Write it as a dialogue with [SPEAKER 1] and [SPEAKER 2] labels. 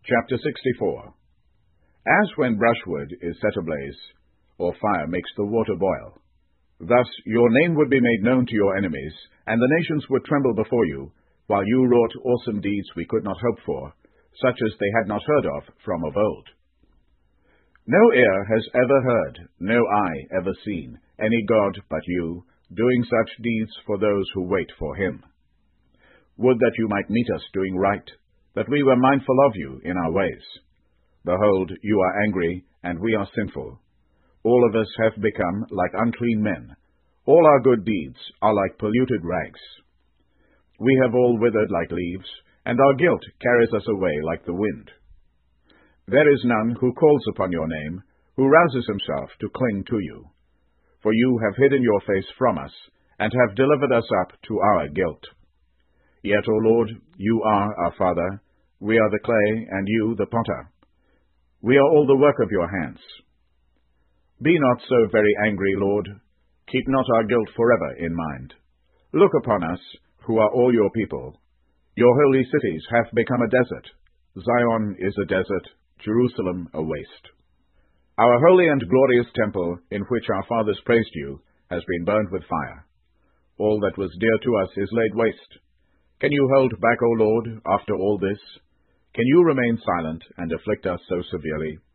[SPEAKER 1] Chapter 64. As when brushwood is set ablaze, or fire makes the water boil, thus your name would be made known to your enemies, and the nations would tremble before you, while you wrought awesome deeds we could not hope for, such as they had not heard of from of old. No ear has ever heard, no eye ever seen, any God but you, doing such deeds for those who wait for him. Would that you might meet us doing right, that we were mindful of you in our ways. Behold, you are angry, and we are sinful. All of us have become like unclean men. All our good deeds are like polluted rags. We have all withered like leaves, and our guilt carries us away like the wind. There is none who calls upon your name, who rouses himself to cling to you. For you have hidden your face from us, and have delivered us up to our guilt. Yet, O Lord, you are our Father, we are the clay, and you the potter. We are all the work of your hands. Be not so very angry, Lord. Keep not our guilt forever in mind. Look upon us, who are all your people. Your holy cities have become a desert. Zion is a desert, Jerusalem a waste. Our holy and glorious temple, in which our fathers praised you, has been burned with fire. All that was dear to us is laid waste. Can you hold back, O Lord, after all this? Can you remain silent and afflict us so severely?